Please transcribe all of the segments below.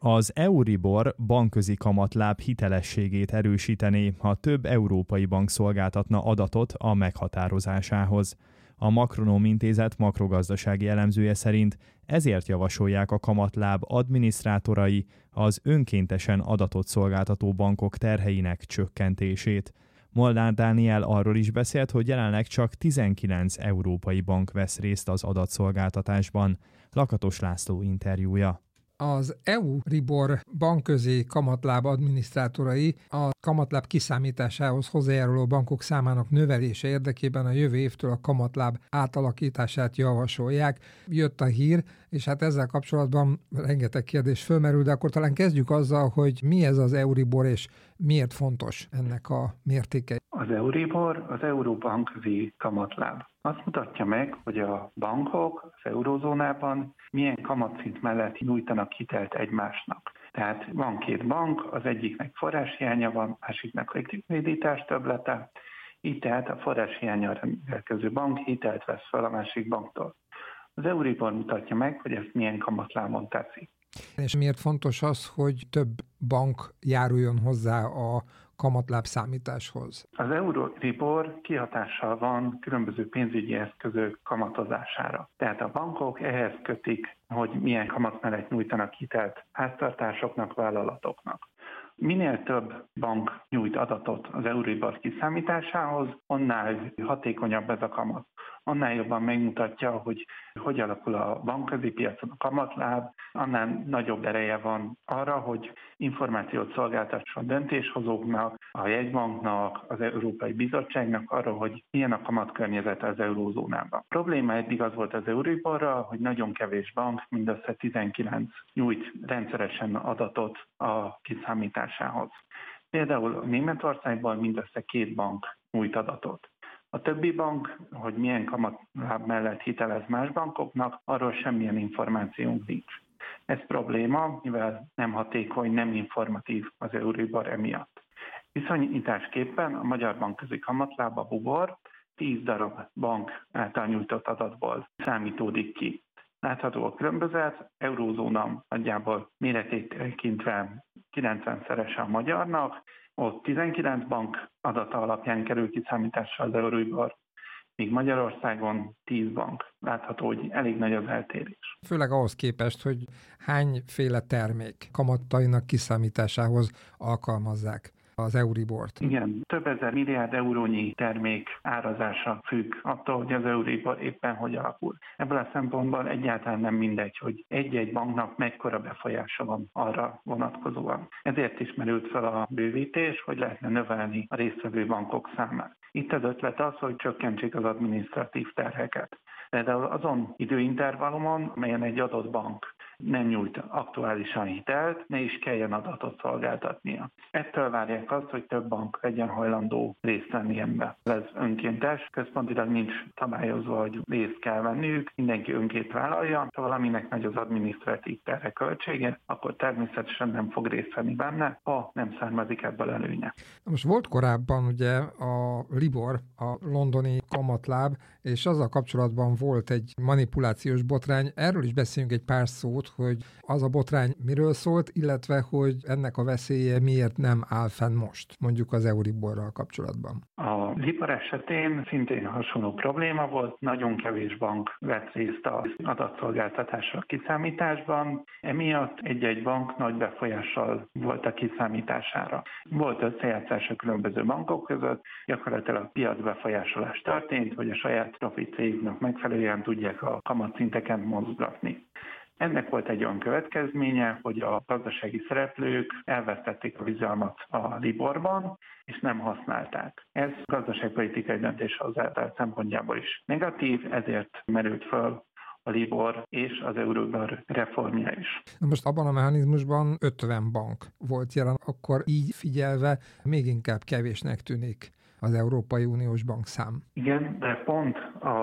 Az Euribor bankközi kamatláb hitelességét erősítené, ha több európai bank szolgáltatna adatot a meghatározásához. A Makronóm Intézet makrogazdasági elemzője szerint ezért javasolják a kamatláb adminisztrátorai az önkéntesen adatot szolgáltató bankok terheinek csökkentését. Molnár Dániel arról is beszélt, hogy jelenleg csak 19 európai bank vesz részt az adatszolgáltatásban. Lakatos László interjúja. Az Euribor bankközi kamatláb adminisztrátorai a kamatláb kiszámításához hozzájáruló bankok számának növelése érdekében a jövő évtől a kamatláb átalakítását javasolják. Jött a hír, és hát ezzel kapcsolatban rengeteg kérdés fölmerül, de akkor talán kezdjük azzal, hogy mi ez az Euribor, és miért fontos ennek a mértéke. Az Euribor az euróbankközi kamatláb. Azt mutatja meg, hogy a bankok az eurózónában milyen kamatszint mellett nyújtanak hitelt egymásnak. Tehát van két bank, az egyiknek forráshiánya van, másiknak likviditás többlete, így tehát a forráshiánnyal rendelkező bank hitelt vesz fel a másik banktól. Az Euribor mutatja meg, hogy ezt milyen kamatlábon teszi. És miért fontos az, hogy több bank járuljon hozzá a kamatláb számításhoz? Az Euribor kihatással van különböző pénzügyi eszközök kamatozására. Tehát a bankok ehhez kötik, hogy milyen kamat mellett nyújtanak hitelt háztartásoknak, vállalatoknak. Minél több bank nyújt adatot az Euribor kiszámításához, annál hatékonyabb ez a kamat. Annál jobban megmutatja, hogy alakul a bankközi piacon a kamatláb, annál nagyobb ereje van arra, hogy információt szolgáltasson döntéshozóknak, a jegybanknak, az Európai Bizottságnak arra, hogy milyen a kamatkörnyezet az eurózónában. A probléma eddig az volt az Euriborral, hogy nagyon kevés bank, mindössze 19 nyújt rendszeresen adatot a kiszámításához. Például Németországban mindössze 2 bank nyújt adatot. A többi bank, hogy milyen kamatláb mellett hitelez más bankoknak, arról semmilyen információnk nincs. Ez probléma, mivel nem hatékony, nem informatív az Euribor emiatt. Viszonyításképpen a magyar bankközi kamatláb, a BUBOR 10 darab bank által nyújtott adatból számítódik ki. Látható a különbözet, eurózóna nagyjából méretét tekintve 90-szerese a magyarnak, ott 19 bank adata alapján kerül kiszámításra az Euribor, míg Magyarországon 10 bank. Látható, hogy elég nagy az eltérés. Főleg ahhoz képest, hogy hányféle termék kamattainak kiszámításához alkalmazzák az Euribort. Igen, több ezer milliárd eurónyi termék árazása függ attól, hogy az Euribor éppen hogy alakul. Ebből a szempontból egyáltalán nem mindegy, hogy egy-egy banknak mekkora befolyása van arra vonatkozóan. Ezért is merült fel a bővítés, hogy lehetne növelni a résztvevő bankok számát. Itt az ötlet az, hogy csökkentsék az adminisztratív terheket. Például azon időintervallumon, amelyen egy adott bank nem nyújt aktuálisan hitelt, ne is kelljen adatot szolgáltatnia. Ettől várják azt, hogy több bank legyen hajlandó részt venni ebbe. Ez önkéntes, központilag nincs szabályozva, hogy részt kell venniük, mindenki önként vállalja, ha valaminek nagy az adminisztratív terhe költsége, akkor természetesen nem fog részt venni benne, ha nem származik ebből előnye. Most volt korábban ugye a Libor, a londoni kamatláb, és azzal kapcsolatban volt egy manipulációs botrány. Erről is beszéljünk egy pár szót, hogy az a botrány miről szólt, illetve hogy ennek a veszélye miért nem áll fenn most, mondjuk az Euriborral kapcsolatban. A Libor esetén szintén hasonló probléma volt, nagyon kevés bank vett részt az adatszolgáltatásra kiszámításban, emiatt egy-egy bank nagy befolyással volt a kiszámításására. Volt összejátszás a különböző bankok között, gyakorlatilag piacbefolyásolás történt, hogy a saját profit céljuknak megfelelően tudják a kamatszinteken mozgatni. Ennek volt egy olyan következménye, hogy a gazdasági szereplők elvesztették a bizalmat a Liborban, és nem használták. Ez gazdaságpolitikai döntéshozatal szempontjából is negatív, ezért merült föl a Libor és az Euribor reformja is. Na most abban a mechanizmusban 50 bank volt jelen, akkor így figyelve még inkább kevésnek tűnik az Európai Uniós bankszám. Igen, de pont a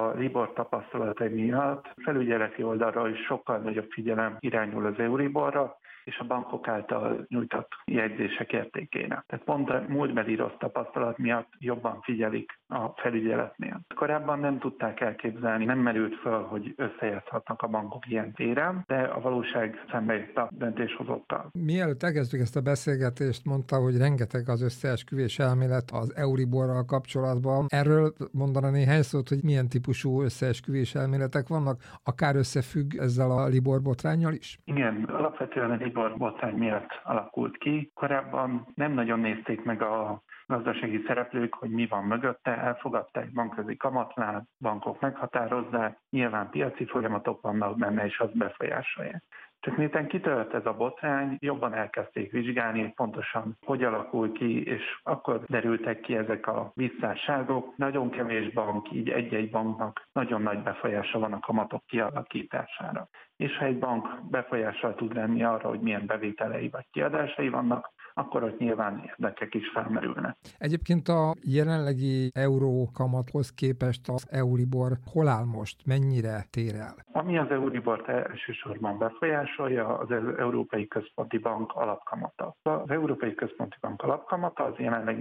a Libor tapasztalatai miatt felügyeleti oldalról is sokkal nagyobb figyelem irányul az Euriborra, és a bankok által nyújtott jegyzések értékére. Tehát pont a múltbeli rossz tapasztalat miatt jobban figyelik a felügyeletnél. Korábban nem tudták elképzelni, nem merült föl, hogy összejátszhatnak a bankok ilyen téren, de a valóság szembejött a döntéshozókkal. Mielőtt elkezdtük ezt a beszélgetést, mondta, hogy rengeteg az összeesküvés elmélet az Euriborral kapcsolatban. Erről mondana néhány szót, hogy milyen típusú összeesküvés elméletek vannak, akár összefügg ezzel a Libor botránnyal is? Igen, alapvetően a Libor botrány miatt alakult ki. Korábban nem nagyon nézték meg a gazdasági szereplők, hogy mi van mögötte, elfogadták bankközi kamatláb, bankok meghatározzák, nyilván piaci folyamatok vannak benne, és azt befolyásolják. Csak miután kitört ez a botrány, jobban elkezdték vizsgálni, pontosan hogy alakul ki, és akkor derültek ki ezek a visszásságok. Nagyon kevés bank, így egy-egy banknak nagyon nagy befolyása van a kamatok kialakítására. És ha egy bank befolyással tud lenni arra, hogy milyen bevételei vagy kiadásai vannak, akkor ott nyilván érdekek is felmerülnek. Egyébként a jelenlegi euró kamathoz képest az Euribor hol áll most? Mennyire tér el? Ami az Euribort elsősorban befolyásolja, az Európai Központi Bank alapkamata. Az Európai Központi Bank alapkamata az jelenleg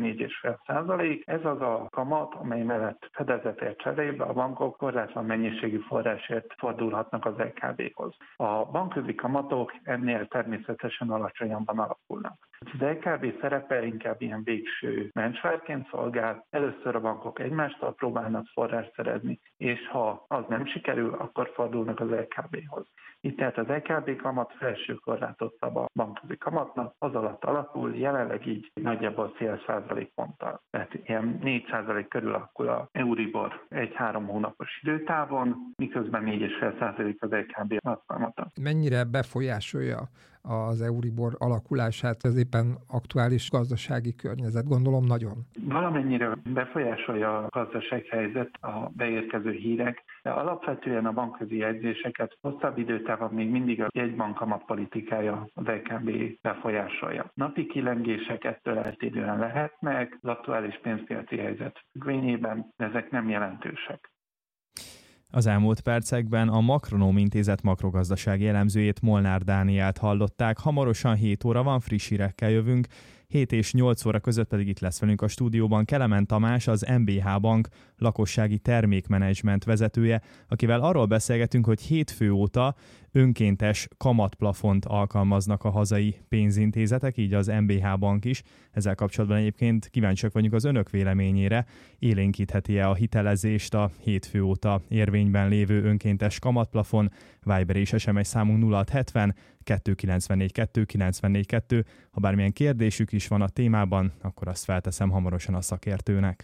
4,5%. Ez az a kamat, amely mellett fedezetért cserébe a bankok korlátlan mennyiségű forrásért fordulhatnak az LKB-hoz. A bankközi kamatok ennél természetesen alacsonyabban alakulnak. Az LKB szerepe inkább ilyen végső benchmarkként szolgál. Először a bankok egymástól próbálnak forrást szerezni, és ha az nem sikerül, akkor fordulnak az LKB-hoz. Itt tehát az LKB kamat felső korlátot szab a bankközi kamatnak, az alatt alakul, jelenleg így nagyjából fél százalékponttal. Tehát ilyen 4% körül alakul a Euribor egy 3 hónapos időtávon, miközben 4,5% az LKB alapkamata. Mennyire befolyásolja az Euribor alakulását az éppen aktuális gazdasági környezet? Gondolom nagyon. Valamennyire befolyásolja a gazdasághelyzet, a beérkező hírek, de alapvetően a bankközi jegyzéseket hosszabb időtávon még mindig a jegybank kamatpolitikája az LKB befolyásolja. Napi kilengések ettől eltérően lehetnek, az aktuális pénzpiaci helyzet függvényében, de ezek nem jelentősek. Az elmúlt percekben a Makronóm Intézet makrogazdasági elemzőjét, Molnár Dánielt hallották. Hamarosan 7 óra van, friss hírekkel jövünk. 7 és 8 óra között pedig itt lesz velünk a stúdióban Kelemen Tamás, az MBH Bank lakossági termékmenedzsment vezetője, akivel arról beszélgetünk, hogy hétfő óta önkéntes kamatplafont alkalmaznak a hazai pénzintézetek, így az MBH Bank is. Ezzel kapcsolatban egyébként kíváncsiak vagyunk az önök véleményére. Élénkítheti-e a hitelezést a hétfő óta érvényben lévő önkéntes kamatplafon? Viber és SMS számunk 0670 294 294 2. Ha bármilyen kérdésük is van a témában, akkor azt felteszem hamarosan a szakértőnek.